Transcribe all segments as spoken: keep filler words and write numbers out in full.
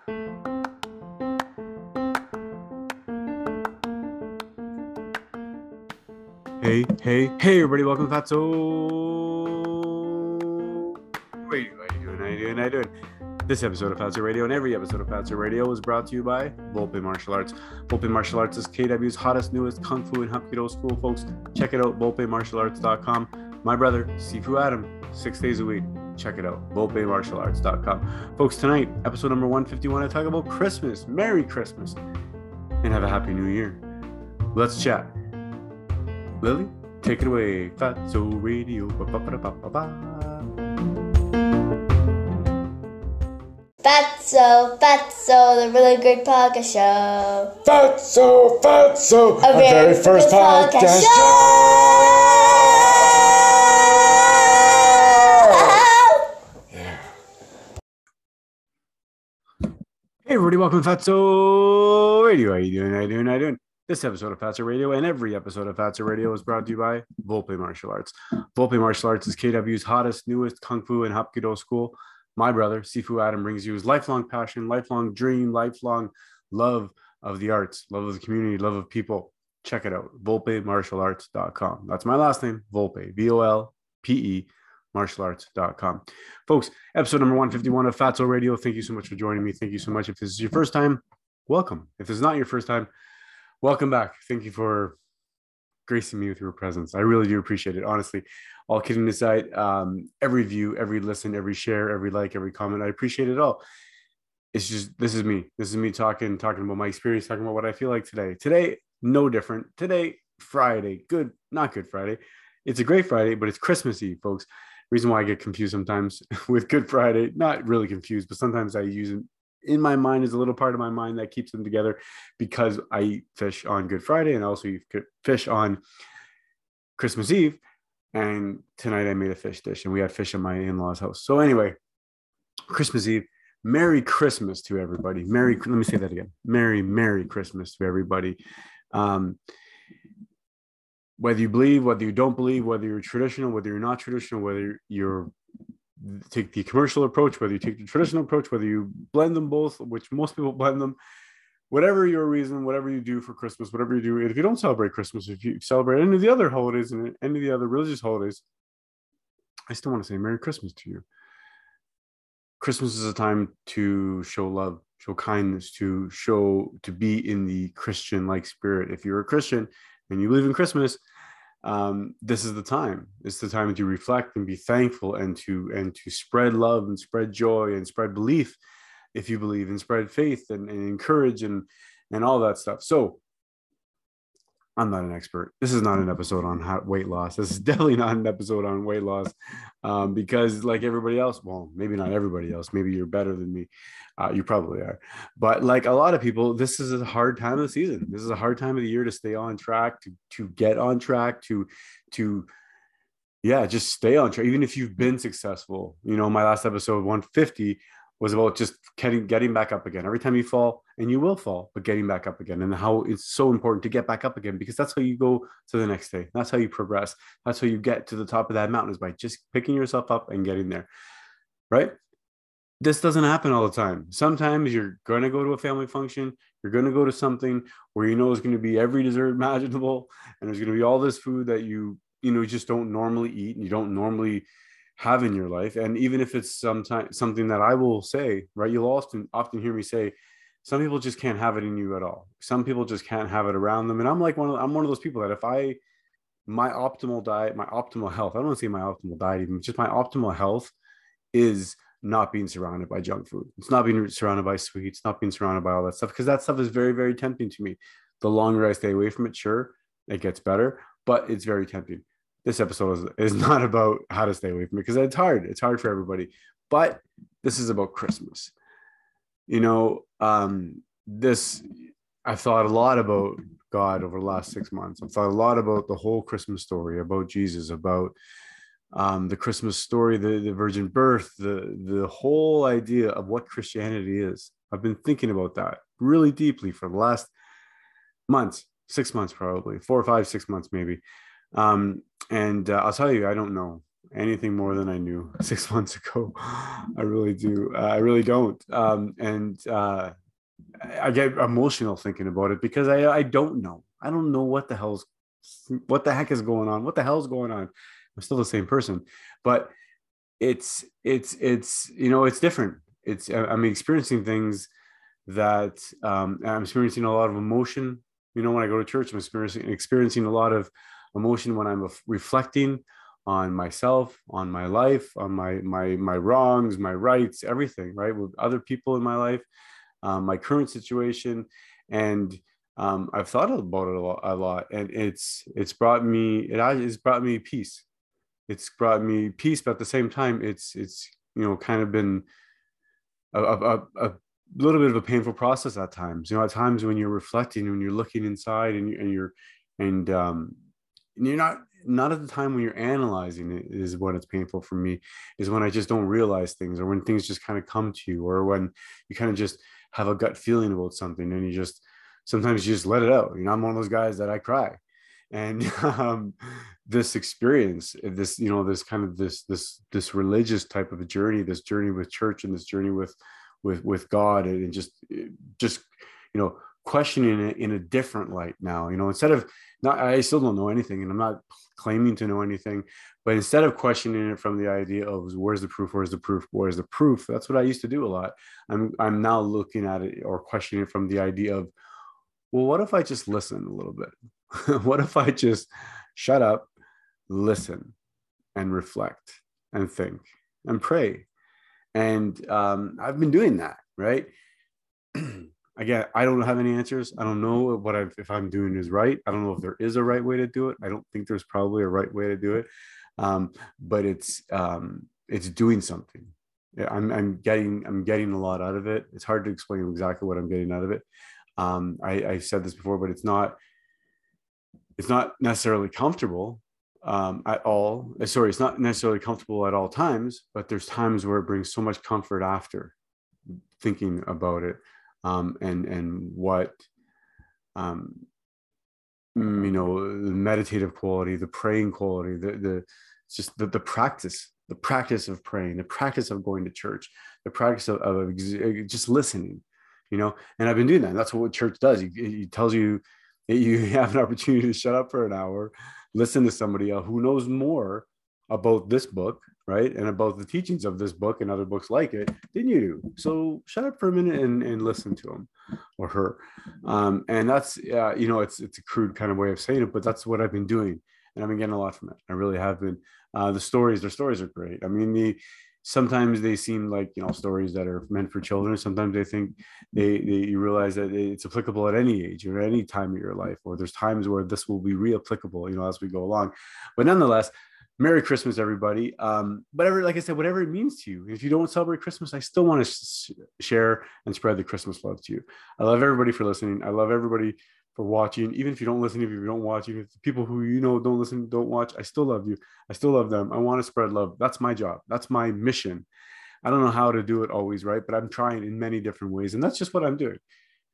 Hey, hey, hey, everybody, welcome to Fatso Radio. How you doing? How you doing? How you doing? This episode of Fatso Radio and every episode of Fatso Radio is brought to you by Volpe Martial Arts. Volpe Martial Arts is K W's hottest, newest Kung Fu and Hapkido school, folks. Check it out, volpe martial arts dot com. My brother, Sifu Adam, six days a week. Check it out, volpe martial arts dot com. Folks, tonight, episode number one fifty-one, I talk about Christmas. Merry Christmas. And have a Happy New Year. Let's chat. Lily, take it away. Fatso Radio. Ba-ba-ba-ba-ba-ba. Fatso, Fatso, the really great podcast show. Fatso, Fatso, A our very very first good podcast, podcast show. Yeah. Hey, everybody, welcome to Fatso Radio. How you doing? How you doing? How you doing? This episode of Fatso Radio and every episode of Fatso Radio is brought to you by Volpe Martial Arts. Volpe Martial Arts is K W's hottest, newest Kung Fu and Hapkido school. My brother, Sifu Adam, brings you his lifelong passion, lifelong dream, lifelong love of the arts, love of the community, love of people. Check it out, volpe martial arts dot com. That's my last name, Volpe, V O L P E, martial arts dot com. Folks, episode number one fifty-one of Fatso Radio. Thank you so much for joining me. Thank you so much. If this is your first time, welcome. If this is not your first time, welcome back. Thank you for gracing me with your presence. I really do appreciate it. Honestly, all kidding aside, um, every view, every listen, every share, every like, every comment, I appreciate it all. It's just, this is me. This is me talking, talking about my experience, talking about what I feel like today. Today, no different. Today, Friday, good, not Good Friday. It's a great Friday, but it's Christmas Eve, folks. Reason why I get confused sometimes with Good Friday, not really confused, but sometimes I use it in my mind is a little part of my mind that keeps them together because I eat fish on Good Friday and I also eat fish on Christmas Eve. And tonight I made a fish dish and we had fish in my in-laws' house. So anyway, Christmas Eve, Merry Christmas to everybody. Merry, let me say that again. Merry, Merry Christmas to everybody. Um, whether you believe, whether you don't believe, whether you're traditional, whether you're not traditional, whether you're take the commercial approach, whether you take the traditional approach, whether you blend them both, which most people blend them, whatever your reason, whatever you do for Christmas, whatever you do, if you don't celebrate Christmas, if you celebrate any of the other holidays and any of the other religious holidays, I still want to say Merry Christmas to you. Christmas is a time to show love, show kindness, to show, to be in the Christian-like spirit. If you're a Christian and you believe in Christmas, Um, this is the time. It's the time to reflect and be thankful and to and to spread love and spread joy and spread belief, if you believe, and spread faith and, and encourage and and all that stuff. So I'm not an expert. This is not an episode on how, weight loss. This is definitely not an episode on weight loss um, because like everybody else, well, maybe not everybody else. Maybe you're better than me. Uh, you probably are. But like a lot of people, this is a hard time of the season. This is a hard time of the year to stay on track, to, to get on track, to, to, yeah, just stay on track. Even if you've been successful, you know, my last episode one fifty was about just getting, getting back up again. Every time you fall, and you will fall, but getting back up again, and how it's so important to get back up again, because that's how you go to the next day. That's how you progress. That's how you get to the top of that mountain, is by just picking yourself up and getting there, right? This doesn't happen all the time. Sometimes you're going to go to a family function. You're going to go to something where you know it's going to be every dessert imaginable, and there's going to be all this food that you, you know, just don't normally eat and you don't normally have in your life. And even if it's sometimes something that I will say, right, you'll often often hear me say, some people just can't have it in you at all. Some people just can't have it around them. And I'm like one of I'm one of those people that if I my optimal diet, my optimal health, I don't want to say my optimal diet, even just my optimal health is not being surrounded by junk food. It's not being surrounded by sweets, not being surrounded by all that stuff, because that stuff is very, very tempting to me. The longer I stay away from it, sure, it gets better, but it's very tempting. This episode is, is not about how to stay away from it, because it's hard. It's hard for everybody. But this is about Christmas. You know, um, this, I've thought a lot about God over the last six months. I've thought a lot about the whole Christmas story, about Jesus, about um, the Christmas story, the, the virgin birth, the, the whole idea of what Christianity is. I've been thinking about that really deeply for the last months, six months, probably four or five, six months, maybe. Um, and uh, I'll tell you, I don't know. anything more than I knew six months ago. I really do. Uh, I really don't. Um, and uh, I get emotional thinking about it because I I don't know. I don't know what the hell's what the heck is going on. What the hell's going on? I'm still the same person, but it's it's it's you know it's different. It's I'm experiencing things that um, I'm experiencing a lot of emotion. You know, when I go to church, I'm experiencing experiencing a lot of emotion when I'm reflecting on myself, on my life, on my my my wrongs, my rights, everything. Right, with other people in my life, um, my current situation, and um, I've thought about it a lot, a lot, and it's it's brought me it has it's brought me peace. It's brought me peace, but at the same time, it's it's you know kind of been a, a, a little bit of a painful process at times. You know, at times when you're reflecting, when you're looking inside, and, you, and you're and um, and you're not not at the time when you're analyzing it is when it's painful for me. Is when I just don't realize things, or when things just kind of come to you, or when you kind of just have a gut feeling about something, and you just sometimes you just let it out. You know, I'm one of those guys that I cry, and um, this experience, this you know, this kind of this this this religious type of a journey, this journey with church, and this journey with with with God, and just just you know questioning it in a different light now. You know, instead of not, I still don't know anything, and I'm not claiming to know anything, but instead of questioning it from the idea of where's the proof, where's the proof, where's the proof, that's what I used to do a lot. I'm I'm now looking at it or questioning it from the idea of, well, what if I just listen a little bit? What if I just shut up, listen, and reflect, and think, and pray? And um, I've been doing that, right? Again, I don't have any answers. I don't know what I've, if I'm doing is right. I don't know if there is a right way to do it. I don't think there's probably a right way to do it, um, but it's um, it's doing something. Yeah, I'm I'm getting I'm getting a lot out of it. It's hard to explain exactly what I'm getting out of it. Um, I, I said this before, but it's not it's not necessarily comfortable um, at all. Sorry, it's not necessarily comfortable at all times, but there's times where it brings so much comfort after thinking about it, um, and and what um, you know, the meditative quality, the praying quality, the the just the, the practice, the practice of praying, the practice of going to church, the practice of, of just listening, you know. And I've been doing that. And that's what church does. It, it tells you that you have an opportunity to shut up for an hour, listen to somebody else who knows more about this book, right, and about the teachings of this book and other books like it than you do. So shut up for a minute and, and listen to him or her. Um, and that's uh, you know, it's it's a crude kind of way of saying it, but that's what I've been doing, and I've been getting a lot from it. I really have been. Uh, the stories, their stories are great. I mean, the sometimes they seem like, you know, stories that are meant for children. Sometimes they think they, they you realize that it's applicable at any age or any time of your life, or there's times where this will be re-applicable, you know, as we go along. But nonetheless, Merry Christmas, everybody. Um, whatever, like I said, whatever it means to you. If you don't celebrate Christmas, I still want to sh- share and spread the Christmas love to you. I love everybody for listening. I love everybody for watching. Even if you don't listen, if you don't watch, even if the people who you know don't listen, don't watch, I still love you. I still love them. I want to spread love. That's my job. That's my mission. I don't know how to do it always, right? But I'm trying in many different ways, and that's just what I'm doing.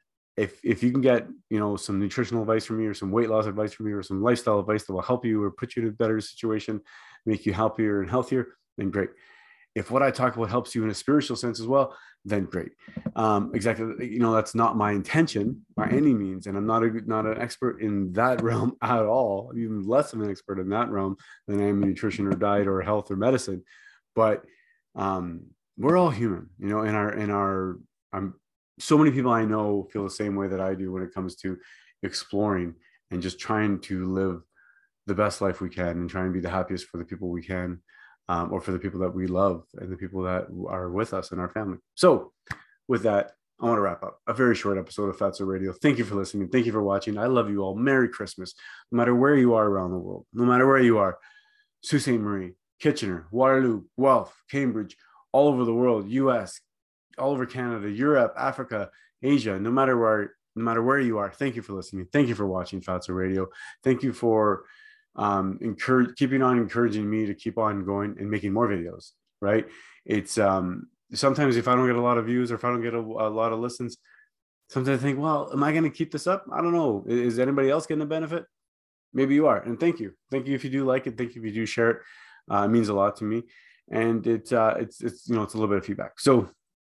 If if you can get, you know, some nutritional advice from me, or some weight loss advice from me, or some lifestyle advice that will help you or put you in a better situation, make you happier and healthier, then great. If what I talk about helps you in a spiritual sense as well, then great. Um, exactly. You know, that's not my intention by any means. And I'm not a, not an expert in that realm at all. I'm even less of an expert in that realm than I am in nutrition or diet or health or medicine. But um, we're all human, you know, in our, in our, I'm, so many people I know feel the same way that I do when it comes to exploring and just trying to live the best life we can and try and be the happiest for the people we can, um, or for the people that we love and the people that are with us in our family. So with that, I want to wrap up a very short episode of Fatso Radio. Thank you for listening. Thank you for watching. I love you all. Merry Christmas. No matter where you are around the world, no matter where you are, Sault Ste. Marie, Kitchener, Waterloo, Guelph, Cambridge, all over the world, U S, all over Canada, Europe, Africa, Asia, no matter where, no matter where you are, thank you for listening. Thank you for watching Fatso Radio. Thank you for um, encourage, keeping on encouraging me to keep on going and making more videos, right? It's um, sometimes if I don't get a lot of views or if I don't get a, a lot of listens, sometimes I think, well, am I going to keep this up? I don't know. Is anybody else getting a benefit? Maybe you are. And thank you. Thank you if you do like it. Thank you if you do share it. Uh, it means a lot to me, and it's uh, it's it's you know it's a little bit of feedback. So,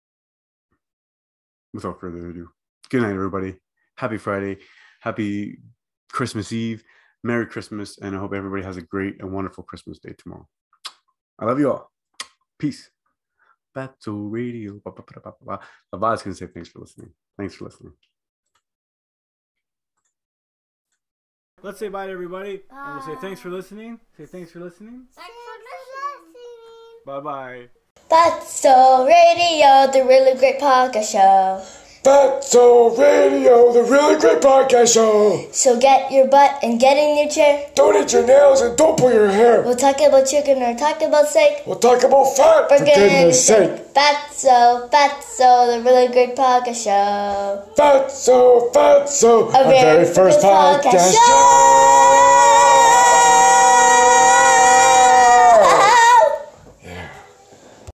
without further ado, good night, everybody. Happy Friday, happy Christmas Eve, Merry Christmas, and I hope everybody has a great and wonderful Christmas day tomorrow. I love you all. Peace. Fatso Radio. Lavad's gonna say thanks for listening. Thanks for listening. Let's say bye to everybody, bye. And we'll say thanks for listening. Say thanks for listening. Thanks for listening. Bye bye. Fatso Radio, the really great podcast show. Fatso Radio, the really great podcast show. So get your butt and get in your chair. Don't eat your nails and don't pull your hair. We'll talk about chicken or talk about steak. We'll talk about fat, for, for goodness sake. Fatso, Fatso, the really great podcast show. Fatso, Fatso, a our very first podcast, podcast show.